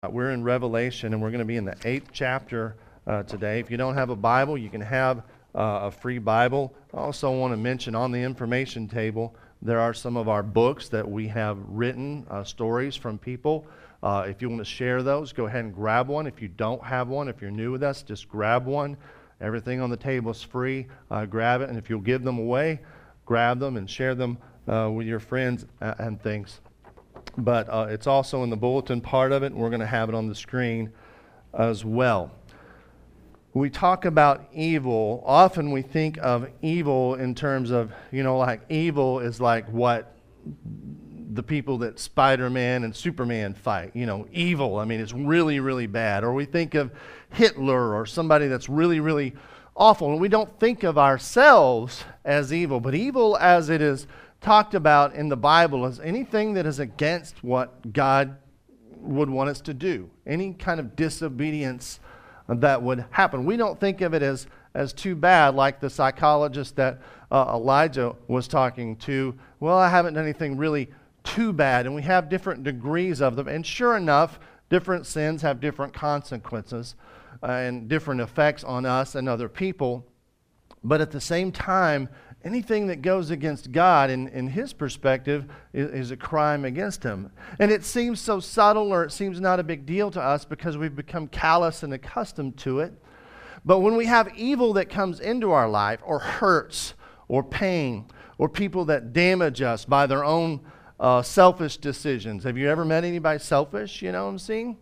We're in Revelation, and we're going to be in the 8th chapter today. If you don't have a Bible, you can have a free Bible. I also want to mention on the information table, there are some of our books that we have written, stories from people. If you want to share those, go ahead and grab one. If you don't have one, if you're new with us, just grab one. Everything on the table is free. Grab it, and if you'll give them away, grab them and share them with your friends and things. But it's also in the bulletin part of it, and we're going to have it on the screen as well. When we talk about evil, often we think of evil in terms of, like evil is like what the people that Spider-Man and Superman fight. Evil, it's really, really bad. Or we think of Hitler or somebody that's really, really awful. And we don't think of ourselves as evil, but evil as it is talked about in the Bible is anything that is against what God would want us to do. Any kind of disobedience that would happen. We don't think of it as too bad, like the psychologist that Elijah was talking to. Well, I haven't done anything really too bad, and we have different degrees of them. And sure enough, different sins have different consequences and different effects on us and other people. But at the same time, anything that goes against God in his perspective is a crime against him. And it seems so subtle, or it seems not a big deal to us because we've become callous and accustomed to it. But when we have evil that comes into our life, or hurts, or pain, or people that damage us by their own selfish decisions. Have you ever met anybody selfish? You know what I'm saying?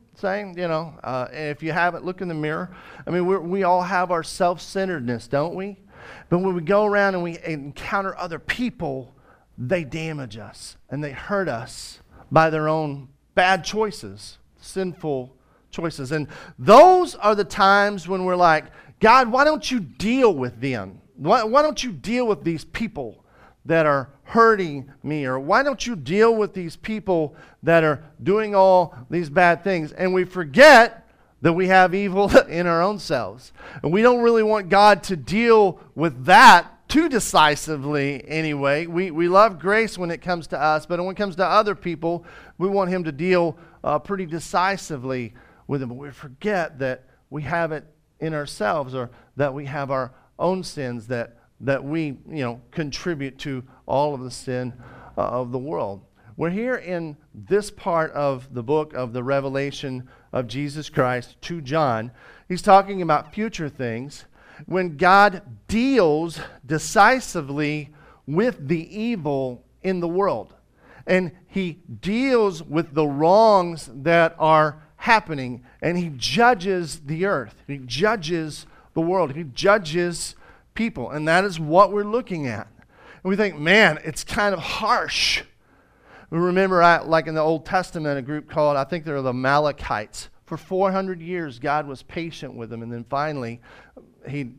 If you haven't, look in the mirror. We all have our self-centeredness, don't we? But when we go around and we encounter other people, they damage us and they hurt us by their own bad choices, sinful choices. And those are the times when we're like, God, why don't you deal with them? Why don't you deal with these people that are hurting me? Or why don't you deal with these people that are doing all these bad things? And we forget that we have evil in our own selves. And we don't really want God to deal with that too decisively anyway. We love grace when it comes to us, but when it comes to other people, we want him to deal pretty decisively with them. But we forget that we have it in ourselves, or that we have our own sins that we contribute to all of the sin of the world. We're here in this part of the book of the Revelation of Jesus Christ to John. He's talking about future things when God deals decisively with the evil in the world. And he deals with the wrongs that are happening, and he judges the earth. He judges the world. He judges people, and that is what we're looking at. And we think, man, it's kind of harsh. We remember, like in the Old Testament, a group called, I think they're the Amalekites. For 400 years, God was patient with them, and then finally, he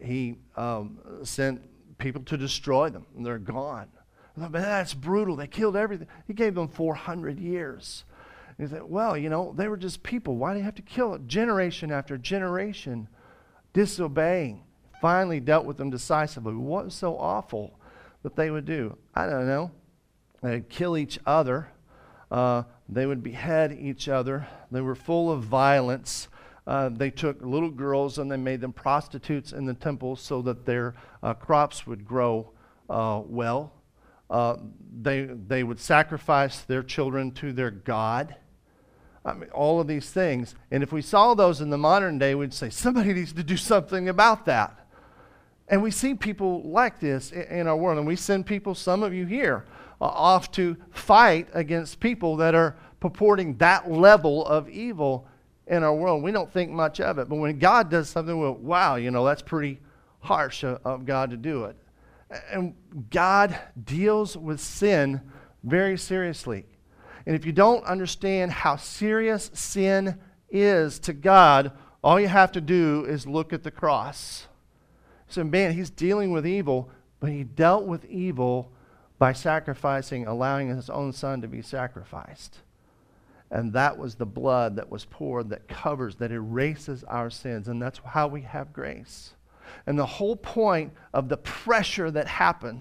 sent people to destroy them, and they're gone. I thought, man, that's brutal. They killed everything. He gave them 400 years. And he said, well, they were just people. Why do you have to kill it? Generation after generation, disobeying. Finally dealt with them decisively. What was so awful that they would do? I don't know. They'd kill each other. They would behead each other. They were full of violence. They took little girls and they made them prostitutes in the temple so that their crops would grow well. They would sacrifice their children to their God. All of these things. And if we saw those in the modern day, we'd say, somebody needs to do something about that. And we see people like this in our world. And we send people, some of you here, off to fight against people that are purporting that level of evil in our world. We don't think much of it. But when God does something, well, wow, that's pretty harsh of God to do it. And God deals with sin very seriously. And if you don't understand how serious sin is to God, all you have to do is look at the cross. So, man, he's dealing with evil, but he dealt with evil by sacrificing, allowing his own son to be sacrificed. And that was the blood that was poured that covers, that erases our sins. And that's how we have grace. And the whole point of the pressure that happens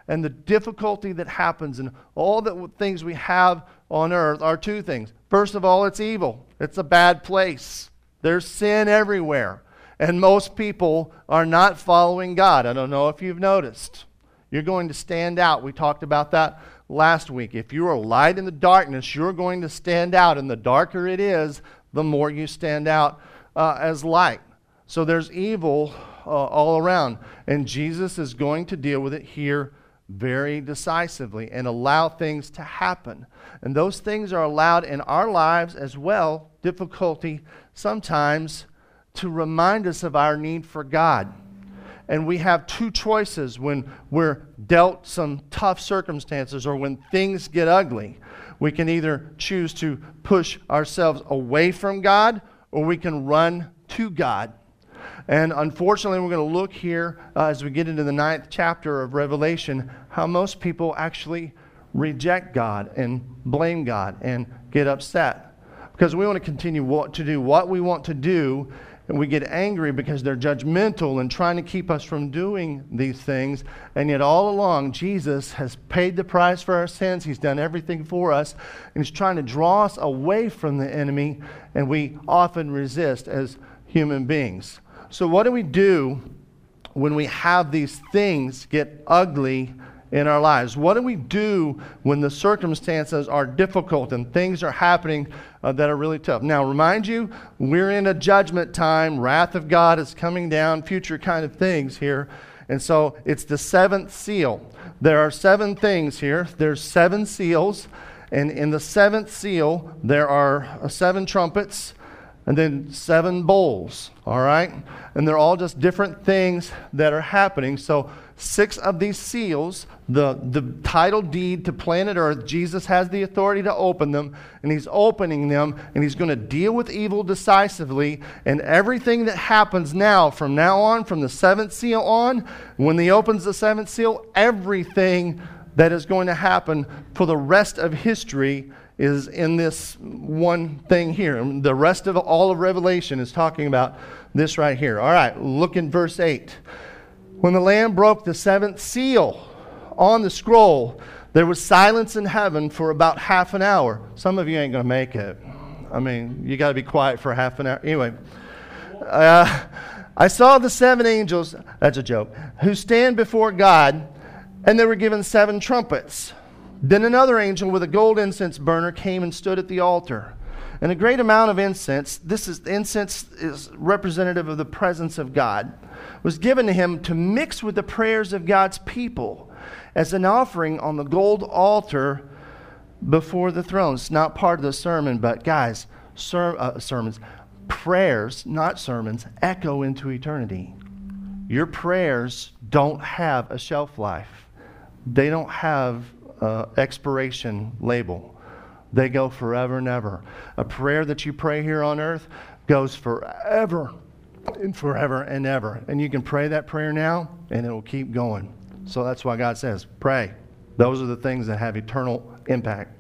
and the difficulty that happens and all the things we have on earth are two things. First of all, it's evil. It's a bad place. There's sin everywhere. And most people are not following God. I don't know if you've noticed. You're going to stand out. We talked about that last week. If you are light in the darkness, you're going to stand out. And the darker it is, the more you stand out as light. So there's evil all around. And Jesus is going to deal with it here very decisively and allow things to happen. And those things are allowed in our lives as well, difficulty sometimes, to remind us of our need for God. And we have two choices when we're dealt some tough circumstances or when things get ugly. We can either choose to push ourselves away from God or we can run to God. And unfortunately, we're going to look here as we get into the 9th chapter of Revelation, how most people actually reject God and blame God and get upset. Because we want to continue to do what we want to do, and we get angry because they're judgmental and trying to keep us from doing these things. And yet all along, Jesus has paid the price for our sins. He's done everything for us. And He's trying to draw us away from the enemy, and we often resist as human beings. So what do we do when we have these things get ugly in our lives? What do we do when the circumstances are difficult and things are happening that are really tough? Now, remind you, we're in a judgment time. Wrath of God is coming down, future kind of things here. And so it's the 7th seal. There are 7 things here. There's 7 seals. And in the 7th seal, there are 7 trumpets and then 7 bowls. All right? And they're all just different things that are happening. So 6 of these seals, the title deed to planet Earth, Jesus has the authority to open them, and He's opening them, and He's going to deal with evil decisively. And everything that happens now, from now on, from the 7th seal on, when He opens the 7th seal, everything that is going to happen for the rest of history is in this one thing here. And the rest of all of Revelation is talking about this right here. All right, look in verse 8. When the Lamb broke the 7th seal on the scroll, there was silence in heaven for about half an hour. Some of you ain't going to make it. I mean, you got to be quiet for half an hour. Anyway, I saw the 7 angels, that's a joke, who stand before God, and they were given 7 trumpets. Then another angel with a gold incense burner came and stood at the altar. And a great amount of incense, incense is representative of the presence of God, was given to him to mix with the prayers of God's people as an offering on the gold altar before the throne. It's not part of the sermon, but guys, sermons, prayers, not sermons, echo into eternity. Your prayers don't have a shelf life. They don't have expiration label. They go forever and ever. A prayer that you pray here on earth goes forever and forever and ever. And you can pray that prayer now, and it will keep going. So that's why God says, pray. Those are the things that have eternal impact.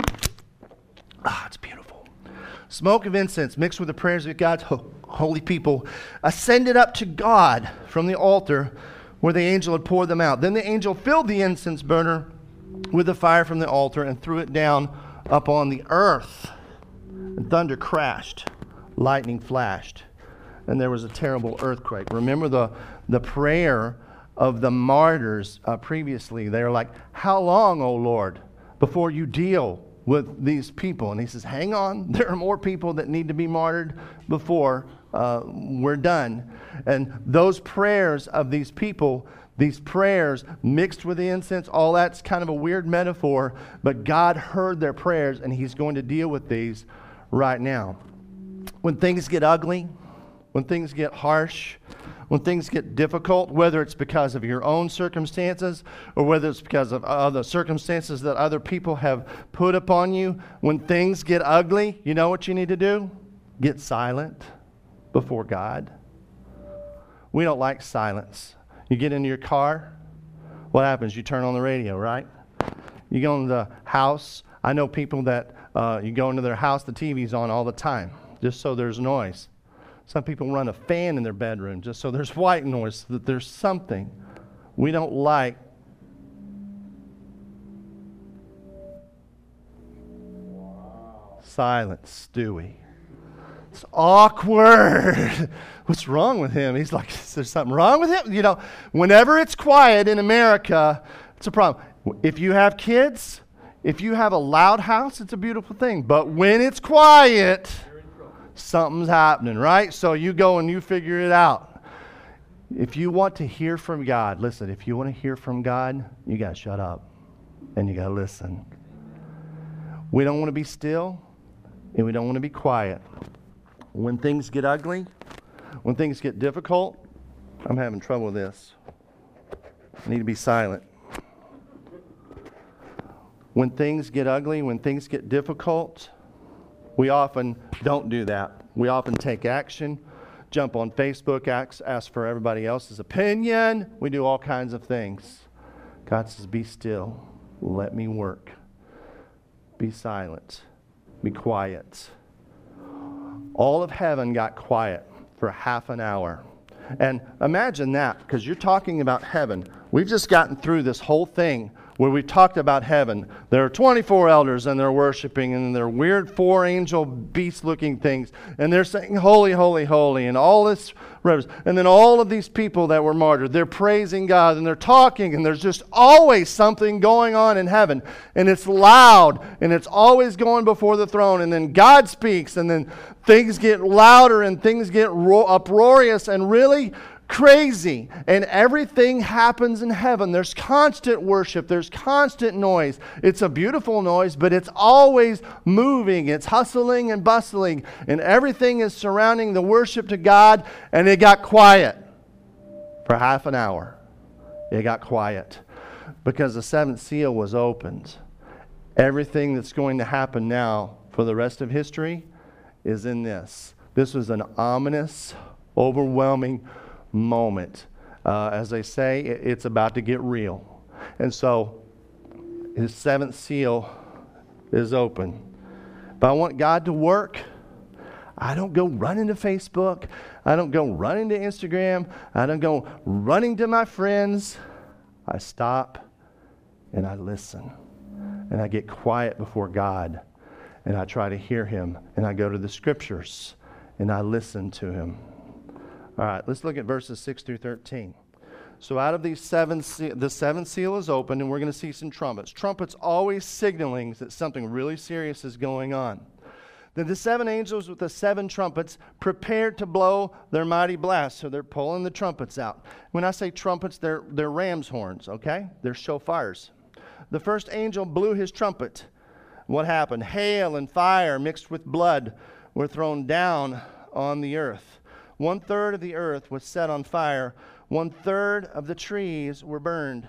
It's beautiful. Smoke of incense mixed with the prayers of God's holy people ascended up to God from the altar where the angel had poured them out. Then the angel filled the incense burner with the fire from the altar and threw it down upon the earth. And thunder crashed, lightning flashed, and there was a terrible earthquake. Remember the prayer of the martyrs previously. They were like, how long, O Lord, before you deal with these people? And He says, hang on, there are more people that need to be martyred before we're done. And those prayers of these people, these prayers mixed with the incense, all that's kind of a weird metaphor, but God heard their prayers, and He's going to deal with these right now. When things get ugly, when things get harsh, when things get difficult, whether it's because of your own circumstances or whether it's because of the circumstances that other people have put upon you, when things get ugly, you know what you need to do? Get silent before God. We don't like silence. You get into your car, what happens? You turn on the radio, right? You go into the house. I know people that you go into their house, the TV's on all the time, just so there's noise. Some people run a fan in their bedroom just so there's white noise, so that there's something. We don't like silence, do we? It's awkward. What's wrong with him? He's like, is there something wrong with him? You know, whenever it's quiet in America, it's a problem. If you have kids, if you have a loud house, it's a beautiful thing. But when it's quiet, something's happening, right? So you go and you figure it out. If you want to hear from God, listen, if you want to hear from God, you got to shut up and you got to listen. We don't want to be still and we don't want to be quiet. When things get ugly, when things get difficult, I'm having trouble with this. I need to be silent. When things get ugly, when things get difficult, we often don't do that. We often take action, jump on Facebook, ask for everybody else's opinion. We do all kinds of things. God says, be still. Let me work. Be silent. Be quiet. All of heaven got quiet for half an hour. And imagine that, because you're talking about heaven. We've just gotten through this whole thing where we talked about heaven. There are 24 elders and they're worshiping, and they're weird 4 angel beast-looking things, and they're saying, holy, holy, holy, and all this reverence. And then all of these people that were martyred, they're praising God, and they're talking, and there's just always something going on in heaven. And it's loud, and it's always going before the throne, and then God speaks, and then things get louder, and things get uproarious, and really crazy, and everything happens in heaven. There's constant worship. There's constant noise. It's a beautiful noise, but it's always moving. It's hustling and bustling, and everything is surrounding the worship to God. And it got quiet for half an hour. It got quiet because the 7th seal was opened. Everything that's going to happen now for the rest of history is in this. This was an ominous, overwhelming moment. As they say, it's about to get real. And so his 7th seal is open. If I want God to work, I don't go running to Facebook. I don't go running to Instagram. I don't go running to my friends. I stop and I listen. And I get quiet before God. And I try to hear him. And I go to the scriptures and I listen to him. All right, let's look at verses 6 through 13. So out of these the 7th seal is open, and we're going to see some trumpets. Trumpets always signaling that something really serious is going on. Then the 7 angels with the 7 trumpets prepared to blow their mighty blast. So they're pulling the trumpets out. When I say trumpets, they're ram's horns, okay? They're shofars. The first angel blew his trumpet. What happened? Hail and fire mixed with blood were thrown down on the earth. 1/3 of the earth was set on fire. 1/3 of the trees were burned.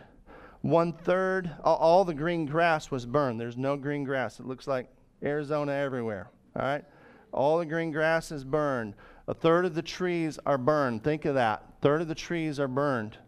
1/3, all the green grass was burned. There's no green grass. It looks like Arizona everywhere. All right? All the green grass is burned. 1/3 of the trees are burned. Think of that. 1/3 of the trees are burned.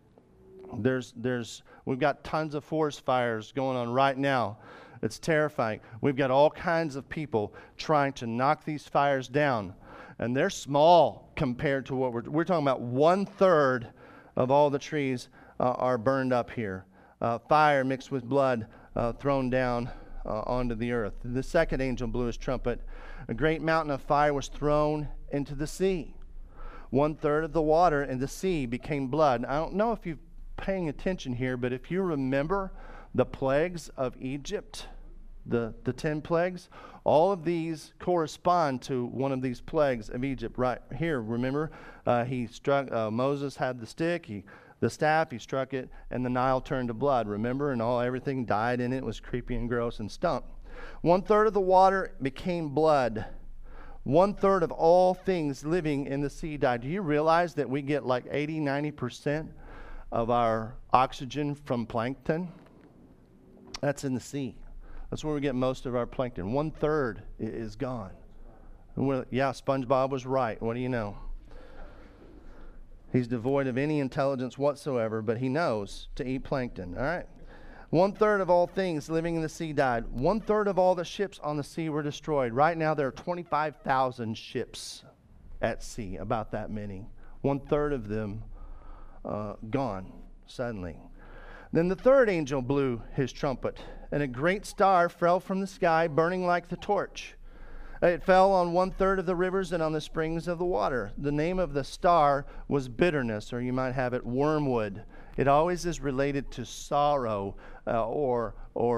We've got tons of forest fires going on right now. It's terrifying. We've got all kinds of people trying to knock these fires down. And they're small compared to what we're talking about. 1/3 of all the trees are burned up here. Fire mixed with blood thrown down onto the earth. The second angel blew his trumpet. A great mountain of fire was thrown into the sea. 1/3 of the water in the sea became blood. I don't know if you're paying attention here, but if you remember the plagues of Egypt, the 10 plagues, all of these correspond to one of these plagues of Egypt right here. Remember, Moses had the stick, the staff, he struck it, and the Nile turned to blood. Remember, and everything died in it. It was creepy and gross and stunk. 1/3 of the water became blood. 1/3 of all things living in the sea died. Do you realize that we get like 80-90% of our oxygen from plankton? That's in the sea. That's where we get most of our plankton. 1/3 is gone. And SpongeBob was right. What do you know? He's devoid of any intelligence whatsoever, but he knows to eat plankton. All right? 1/3 of all things living in the sea died. 1/3 of all the ships on the sea were destroyed. Right now there are 25,000 ships at sea, about that many. 1/3 of them gone suddenly. Then the third angel blew his trumpet, and a great star fell from the sky, burning like the torch. It fell on 1/3 of the rivers and on the springs of the water. The name of the star was bitterness, or you might have it wormwood. It always is related to sorrow or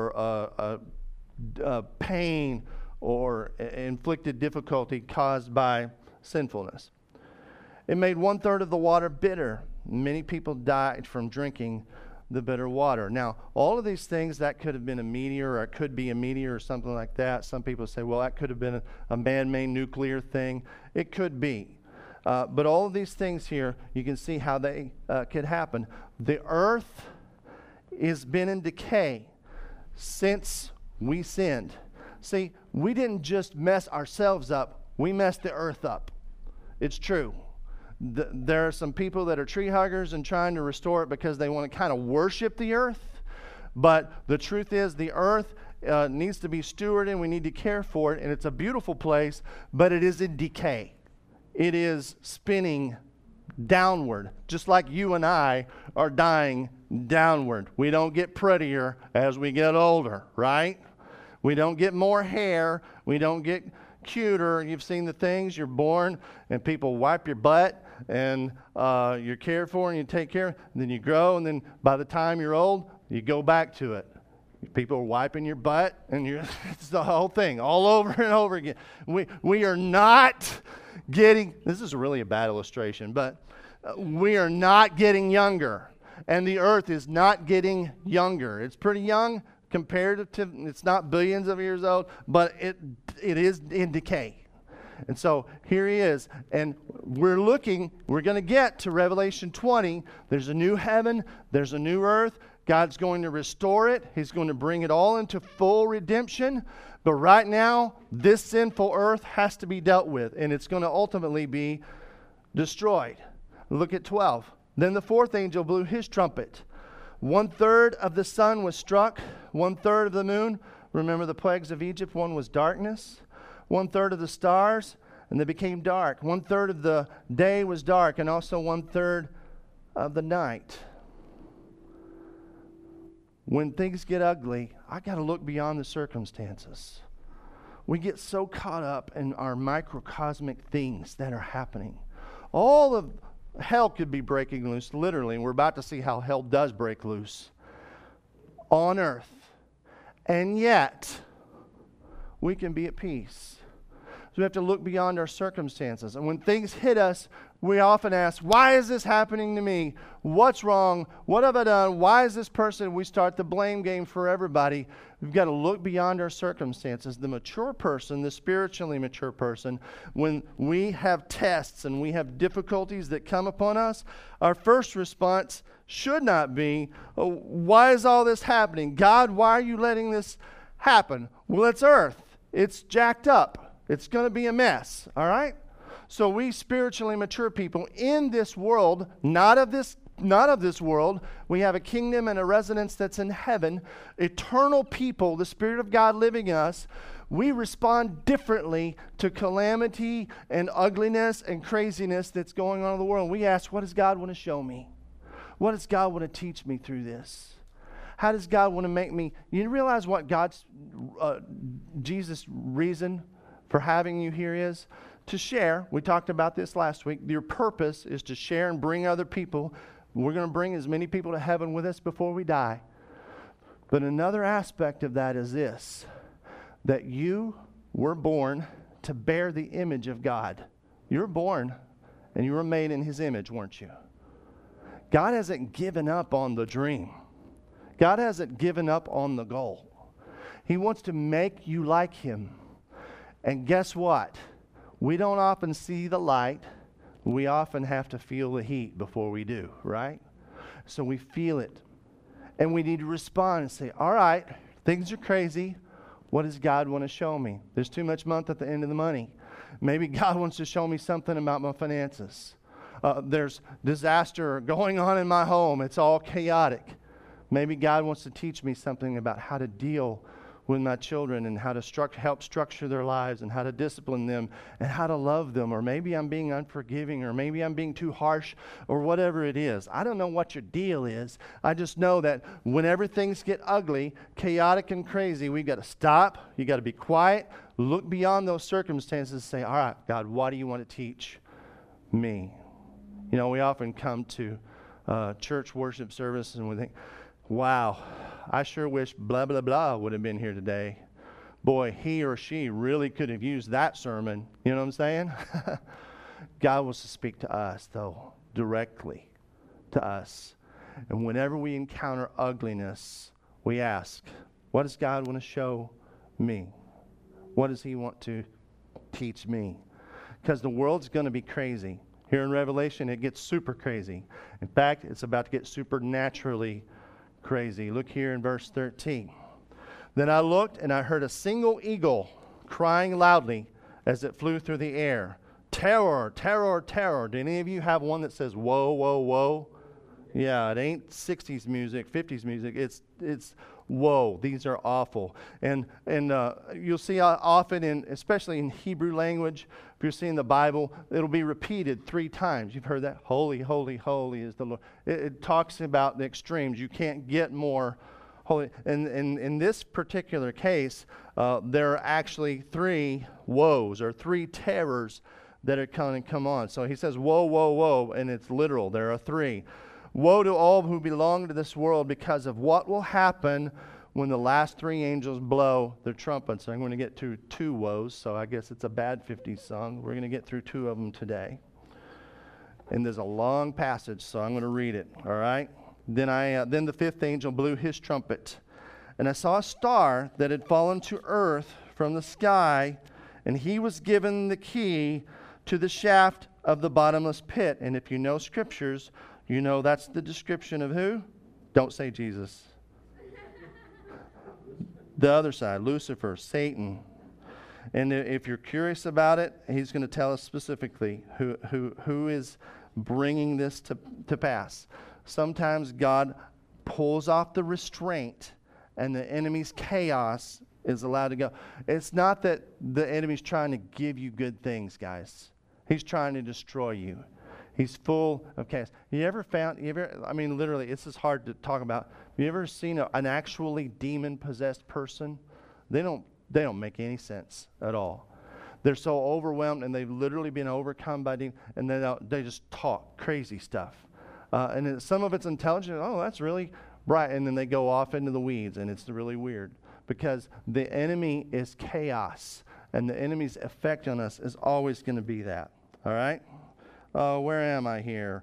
pain or inflicted difficulty caused by sinfulness. It made 1/3 of the water bitter. Many people died from drinking the bitter water. Now, all of these things, that could have been a meteor, or it could be a meteor or something like that. Some people say, well, that could have been a man-made nuclear thing. It could be. But all of these things here, you can see how they could happen. The earth has been in decay since we sinned. See, we didn't just mess ourselves up, we messed the earth up. It's true. There are some people that are tree huggers and trying to restore it because they want to kind of worship the earth. But the truth is, the earth needs to be stewarded, and we need to care for it. And it's a beautiful place, but it is in decay. It is spinning downward, just like you and I are dying downward. We don't get prettier as we get older, right? We don't get more hair. We don't get cuter. You've seen the things. You're born and people wipe your butt and you're cared for and you take care. And then you grow, and then by the time you're old, you go back to it. People are wiping your butt, and it's the whole thing all over and over again. We are not getting, this is really a bad illustration, but we are not getting younger, and the earth is not getting younger. It's pretty young compared to, it's not billions of years old, but it is in decay. And so here he is, and we're going to get to Revelation 20. There's a new heaven, there's a new earth. God's going to restore it. He's going to bring it all into full redemption. But right now, this sinful earth has to be dealt with, and it's going to ultimately be destroyed. Look at 12. Then the fourth angel blew his trumpet. 1/3 of the sun was struck, 1/3 of the moon. Remember the plagues of Egypt? One was darkness. 1/3 of the stars, and they became dark. 1/3 of the day was dark, and also 1/3 of the night. When things get ugly, I got to look beyond the circumstances. We get so caught up in our microcosmic things that are happening. All of hell could be breaking loose, literally, and we're about to see how hell does break loose on earth. And yet, we can be at peace. So we have to look beyond our circumstances. And when things hit us, we often ask, why is this happening to me? What's wrong? What have I done? Why is this person? We start the blame game for everybody. We've got to look beyond our circumstances. The mature person, the spiritually mature person, when we have tests and we have difficulties that come upon us, our first response should not be, oh, why is all this happening? God, why are you letting this happen? Well, it's earth. It's jacked up. It's going to be a mess, all right? So we spiritually mature people in this world, not of this world. We have a kingdom and a residence that's in heaven. Eternal people, the Spirit of God living in us. We respond differently to calamity and ugliness and craziness that's going on in the world. We ask, what does God want to show me? What does God want to teach me through this? How does God want to make me? You realize what Jesus' reason for having you here is? To share. We talked about this last week. Your purpose is to share and bring other people. We're going to bring as many people to heaven with us before we die. But another aspect of that is this, that you were born to bear the image of God. You were born and you were made in His image, weren't you? God hasn't given up on the dream. God hasn't given up on the goal. He wants to make you like Him. And guess what? We don't often see the light. We often have to feel the heat before we do, right? So we feel it. And we need to respond and say, all right, things are crazy. What does God want to show me? There's too much month at the end of the money. Maybe God wants to show me something about my finances. There's disaster going on in my home. It's all chaotic. Maybe God wants to teach me something about how to deal with my children and how to help structure their lives and how to discipline them and how to love them. Or maybe I'm being unforgiving, or maybe I'm being too harsh, or whatever it is. I don't know what your deal is. I just know that whenever things get ugly, chaotic, and crazy, we've got to stop. You got to be quiet, Look beyond those circumstances and say, all right, God, what do you want to teach me? You know, we often come to church worship service and we think, wow, I sure wish blah, blah, blah would have been here today. Boy, he or she really could have used that sermon. You know what I'm saying? God wants to speak to us, though, directly to us. And whenever we encounter ugliness, we ask, what does God want to show me? What does he want to teach me? Because the world's going to be crazy. Here in Revelation, it gets super crazy. In fact, it's about to get supernaturally crazy. Look here in verse 13. Then I looked, and I heard a single eagle crying loudly as it flew through the air. Terror, terror, terror. Do any of you have one that says, whoa, whoa, whoa? Yeah, it ain't 60s music, 50s music. It's whoa, these are awful. And you'll see often, especially in Hebrew language, if you're seeing the Bible, it'll be repeated 3 times. You've heard that. Holy, holy, holy is the Lord. It talks about the extremes. You can't get more holy. And in this particular case, there are actually 3 woes or 3 terrors that are going to come on. So he says, woe, woe, woe, and it's literal. There are 3. Woe to all who belong to this world because of what will happen when the last 3 angels blow their trumpets. I'm going to get to 2 woes, so I guess it's a bad 50s song. We're going to get through 2 of them today. And there's a long passage, so I'm going to read it, all right? Then the 5th angel blew his trumpet, and I saw a star that had fallen to earth from the sky, and he was given the key to the shaft of the bottomless pit. And if you know scriptures, you know that's the description of who? Don't say Jesus. The other side, Lucifer, Satan. And if you're curious about it, he's going to tell us specifically who is bringing this to pass. Sometimes God pulls off the restraint and the enemy's chaos is allowed to go. It's not that the enemy's trying to give you good things, guys. He's trying to destroy you. He's full of chaos. Literally, this is hard to talk about. Have you ever seen an actually demon-possessed person? They don't make any sense at all. They're so overwhelmed, and they've literally been overcome by demons, and they just talk crazy stuff. And some of it's intelligent. Oh, that's really right. And then they go off into the weeds, and it's really weird because the enemy is chaos, and the enemy's effect on us is always going to be that. All right? Where am I here?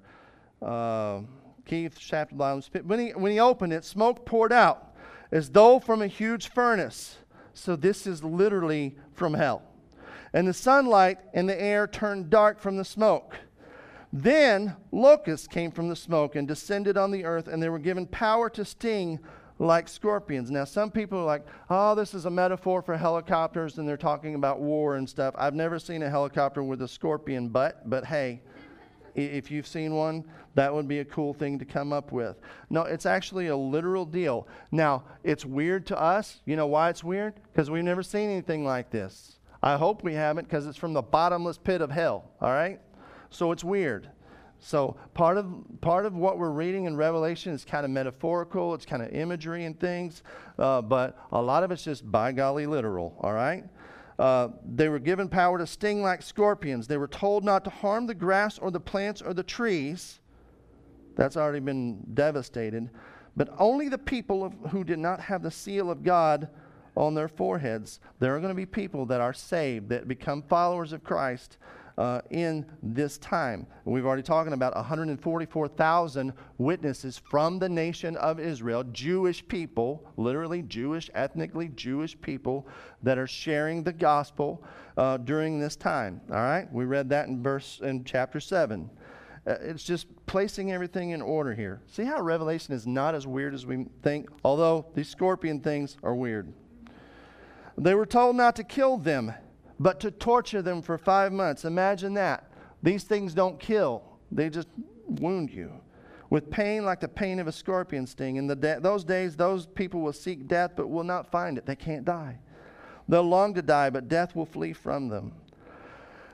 Keith, shaft of the bottomless pit. When he opened it, smoke poured out as though from a huge furnace. So this is literally from hell. And the sunlight in the air turned dark from the smoke. Then locusts came from the smoke and descended on the earth, and they were given power to sting like scorpions. Now, some people are like, oh, this is a metaphor for helicopters, and they're talking about war and stuff. I've never seen a helicopter with a scorpion butt, but hey, if you've seen one, that would be a cool thing to come up with. No, it's actually a literal deal. Now, it's weird to us. You know why it's weird? Because we've never seen anything like this. I hope we haven't, because it's from the bottomless pit of hell, all right? So it's weird. So part of what we're reading in Revelation is kind of metaphorical. It's kind of imagery and things. But a lot of it's just by golly literal, all right? They were given power to sting like scorpions. They were told not to harm the grass or the plants or the trees. That's already been devastated. But only the people who did not have the seal of God on their foreheads. There are going to be people that are saved, that become followers of Christ in this time. We've already talked about 144,000 witnesses from the nation of Israel, Jewish people, literally Jewish, ethnically Jewish people that are sharing the gospel during this time. All right? We read that in chapter 7. It's just placing everything in order here. See how Revelation is not as weird as we think, although these scorpion things are weird. They were told not to kill them, but to torture them for 5 months. Imagine that. These things don't kill. They just wound you with pain like the pain of a scorpion sting. In those days, those people will seek death but will not find it. They can't die. They'll long to die, but death will flee from them.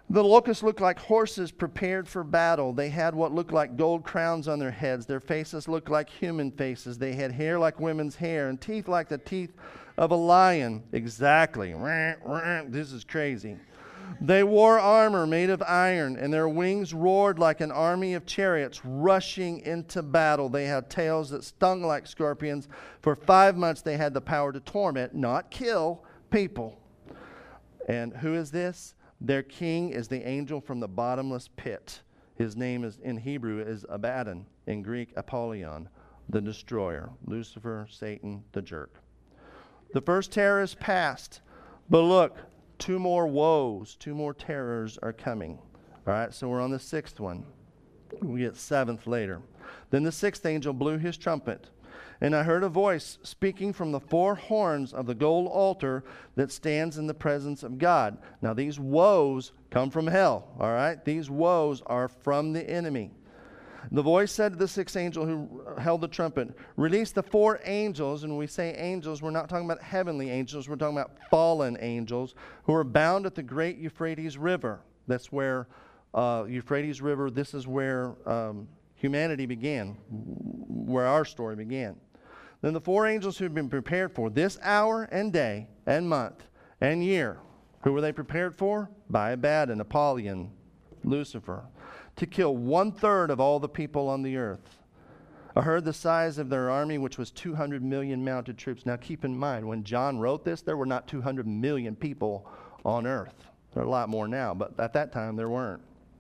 The locusts looked like horses prepared for battle. They had what looked like gold crowns on their heads. Their faces looked like human faces. They had hair like women's hair and teeth like the teeth of a lion. Exactly. This is crazy. They wore armor made of iron, and their wings roared like an army of chariots rushing into battle. They had tails that stung like scorpions. For 5 months they had the power to torment, not kill, people. And who is this? Their king is the angel from the bottomless pit. His name is in Hebrew is Abaddon, in Greek Apollyon, the destroyer. Lucifer, Satan, the jerk. The first terror is past, but look, 2 more woes, 2 more terrors are coming. All right, so we're on the 6th one. We get 7th later. Then the 6th angel blew his trumpet, and I heard a voice speaking from the 4 horns of the gold altar that stands in the presence of God. Now these woes come from hell, all right? These woes are from the enemy. The voice said to the 6th angel who held the trumpet, release the 4 angels. And when we say angels, we're not talking about heavenly angels. We're talking about fallen angels who are bound at the great Euphrates River. That's where Euphrates River, this is where humanity began, where our story began. Then the 4 angels who had been prepared for this hour and day and month and year, who were they prepared for? By Abaddon, Apollyon, Lucifer, to kill 1/3 of all the people on the earth. I heard the size of their army, which was 200 million mounted troops. Now keep in mind, when John wrote this, there were not 200 million people on earth. There are a lot more now, but at that time there weren't.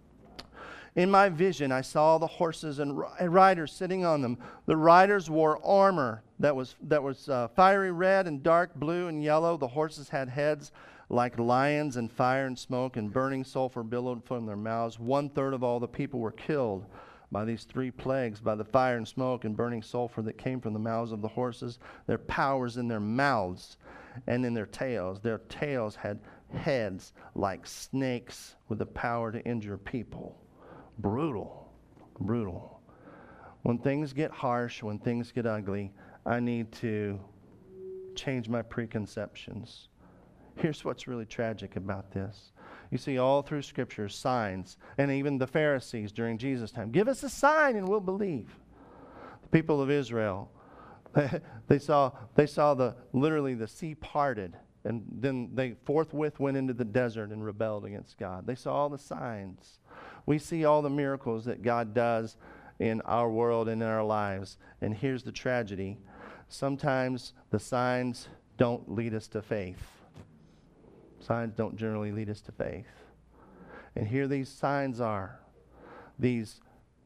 In my vision, I saw the horses and riders sitting on them. The riders wore armor that was fiery red and dark blue and yellow. The horses had heads like lions, and fire and smoke and burning sulfur billowed from their mouths. 1/3 of all the people were killed by these 3 plagues, by the fire and smoke and burning sulfur that came from the mouths of the horses. Their powers in their mouths and in their tails. Their tails had heads like snakes with the power to injure people. Brutal. Brutal. When things get harsh, when things get ugly, I need to change my preconceptions. Here's what's really tragic about this. You see all through Scripture signs, and even the Pharisees during Jesus' time. Give us a sign and we'll believe. The people of Israel, they saw literally the sea parted, and then they forthwith went into the desert and rebelled against God. They saw all the signs. We see all the miracles that God does in our world and in our lives. And here's the tragedy. Sometimes the signs don't lead us to faith. Signs don't generally lead us to faith. And here these signs are. These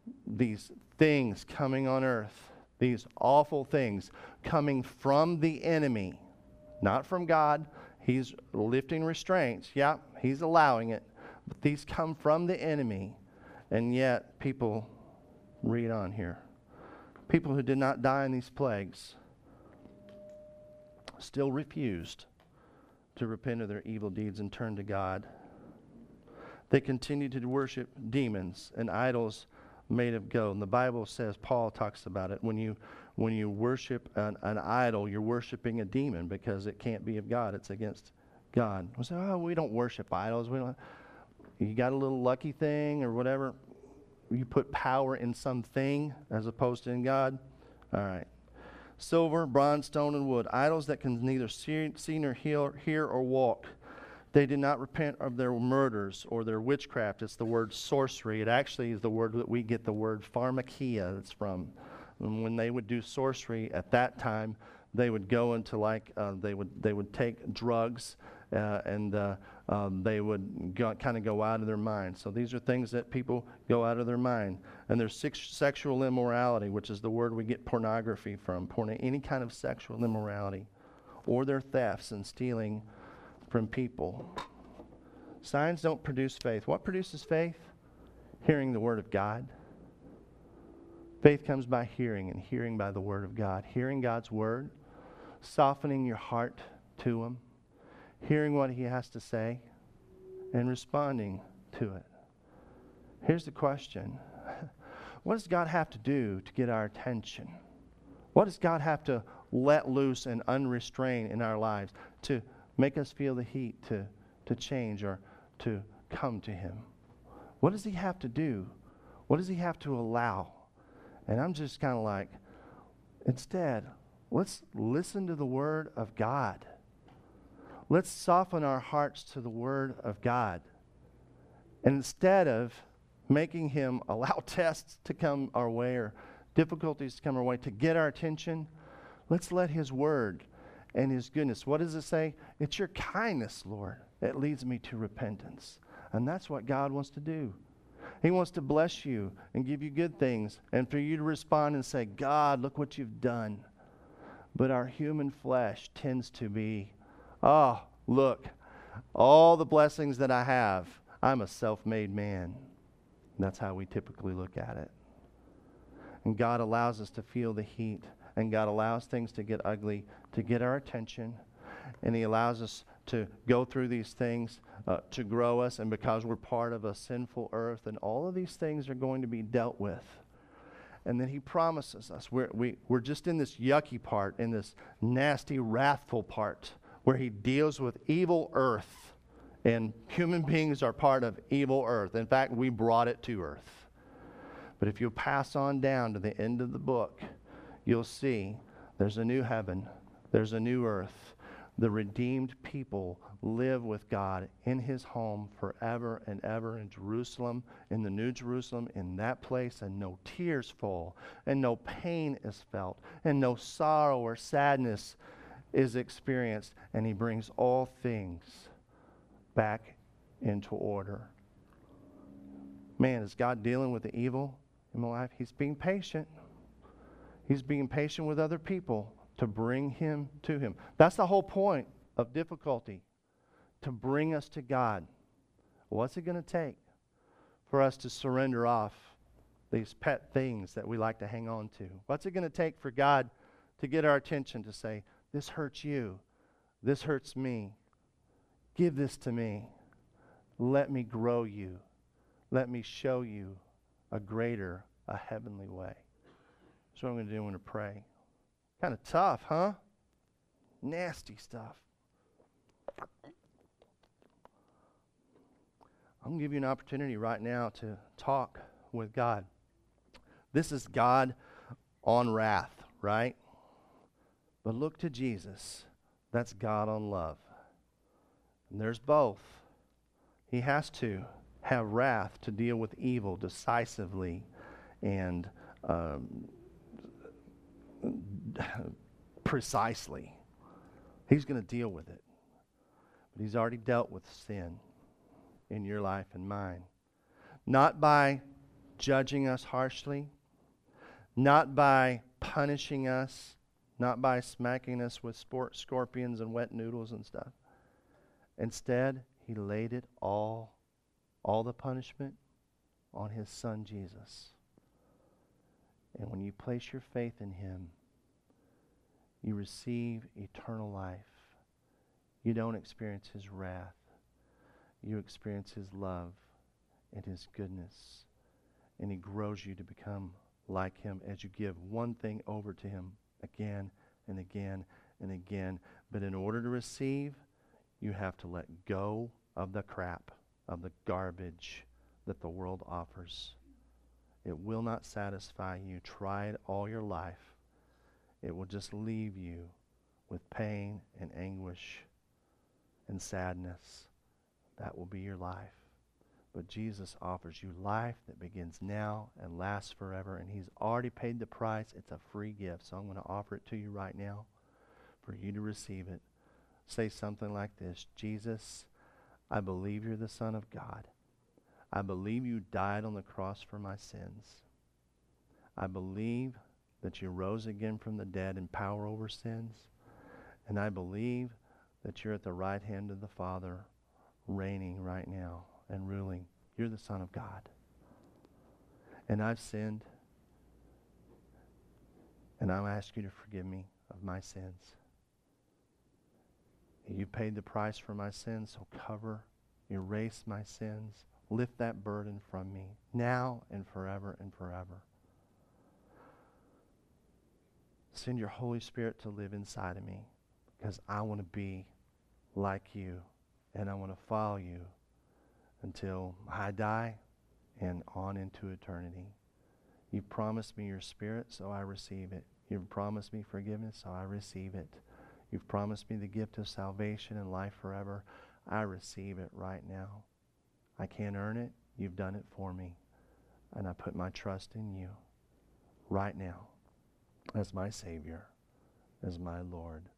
things coming on earth. These awful things coming from the enemy. Not from God. He's lifting restraints. Yeah, he's allowing it. But these come from the enemy. And yet people, read on here. People who did not die in these plagues still refused to repent of their evil deeds and turn to God. They continued to worship demons and idols made of gold. And the Bible says, Paul talks about it, when you worship an idol, you're worshiping a demon because it can't be of God. It's against God. We say, oh, we don't worship idols. You got a little lucky thing or whatever. You put power in something as opposed to in God. All right. Silver, bronze, stone, and wood. Idols that can neither see nor hear or walk. They did not repent of their murders or their witchcraft. It's the word sorcery. It actually is the word that we get the word pharmakia that's from. And when they would do sorcery at that time, they would go into they would take drugs and they would kind of go out of their mind. So these are things that people go out of their mind. And there's sexual immorality, which is the word we get pornography from. Any kind of sexual immorality. Or their thefts and stealing from people. Signs don't produce faith. What produces faith? Hearing the word of God. Faith comes by hearing, and hearing by the word of God. Hearing God's word, softening your heart to him, hearing what he has to say, and responding to it. Here's the question. What does God have to do to get our attention? What does God have to let loose and unrestrain in our lives to make us feel the heat, to change or to come to him? What does he have to do? What does he have to allow? And I'm just kind of like, instead, let's listen to the Word of God. Let's soften our hearts to the Word of God. And instead of making him allow tests to come our way or difficulties to come our way to get our attention, let's let his Word and his goodness. What does it say? It's your kindness, Lord, that leads me to repentance. And that's what God wants to do. He wants to bless you and give you good things and for you to respond and say, God, look what you've done. But our human flesh tends to be, oh, look, all the blessings that I have, I'm a self-made man. And that's how we typically look at it. And God allows us to feel the heat, and God allows things to get ugly to get our attention, and he allows us to go through these things to grow us, and because we're part of a sinful earth, and all of these things are going to be dealt with. And then he promises us, we're just in this yucky part, in this nasty, wrathful part, where he deals with evil earth, and human beings are part of evil earth. In fact, we brought it to earth. But if you pass on down to the end of the book, you'll see there's a new heaven, there's a new earth. The redeemed people live with God in his home forever and ever in Jerusalem, in the New Jerusalem, in that place, and no tears fall, and no pain is felt, and no sorrow or sadness is experienced, and he brings all things back into order. Man, is God dealing with the evil in my life? He's being patient. He's being patient with other people to bring him to him. That's the whole point of difficulty, to bring us to God. What's it going to take for us to surrender off these pet things that we like to hang on to? What's it going to take for God to get our attention, to say, this hurts you, this hurts me, give this to me, let me grow you, let me show you a greater, a heavenly way. That's what I'm going to do. I'm going to pray. Kind of tough, huh? Nasty stuff. I'm going to give you an opportunity right now to talk with God. This is God on wrath, right? But look to Jesus. That's God on love. And there's both. He has to have wrath to deal with evil decisively and precisely. He's going to deal with it. But he's already dealt with sin in your life and mine. Not by judging us harshly, not by punishing us, not by smacking us with scorpions and wet noodles and stuff. Instead, he laid it all the punishment, on his Son Jesus. And when you place your faith in him, you receive eternal life. You don't experience his wrath. You experience his love and his goodness. And he grows you to become like him as you give one thing over to him again and again and again. But in order to receive, you have to let go of the crap, of the garbage that the world offers. It will not satisfy you. Try it all your life. It will just leave you with pain and anguish and sadness. That will be your life. But Jesus offers you life that begins now and lasts forever, and he's already paid the price. It's a free gift, so I'm going to offer it to you right now for you to receive it. Say something like this: Jesus, I believe you're the Son of God. I believe you died on the cross for my sins. I believe that you rose again from the dead in power over sins. And I believe that you're at the right hand of the Father, reigning right now and ruling. You're the Son of God. And I've sinned. And I'll ask you to forgive me of my sins. You paid the price for my sins, so cover, erase my sins. Lift that burden from me now and forever and forever. Send your Holy Spirit to live inside of me, because I want to be like you, and I want to follow you, until I die and on into eternity. You've promised me your Spirit, so I receive it. You've promised me forgiveness, so I receive it. You've promised me the gift of salvation and life forever. I receive it right now. I can't earn it. You've done it for me. And I put my trust in you right now as my Savior, as my Lord.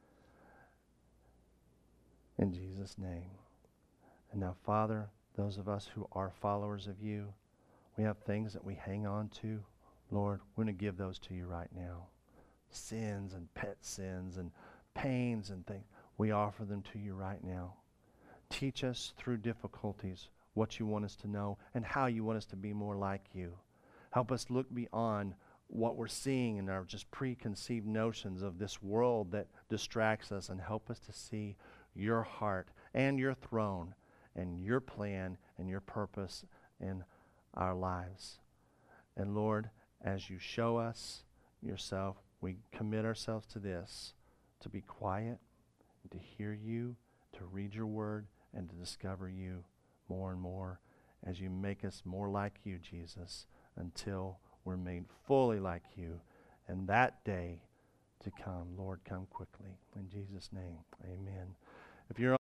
In Jesus' name. And now, Father, those of us who are followers of you, we have things that we hang on to. Lord, we're going to give those to you right now. Sins and pet sins and pains and things. We offer them to you right now. Teach us through difficulties what you want us to know and how you want us to be more like you. Help us look beyond what we're seeing in our just preconceived notions of this world that distracts us, and help us to see your heart and your throne and your plan and your purpose in our lives. And Lord, as you show us yourself, we commit ourselves to this, to be quiet, to hear you, to read your word, and to discover you more and more as you make us more like you, Jesus, until we're made fully like you. And that day to come, Lord, come quickly. In Jesus' name, amen. If you're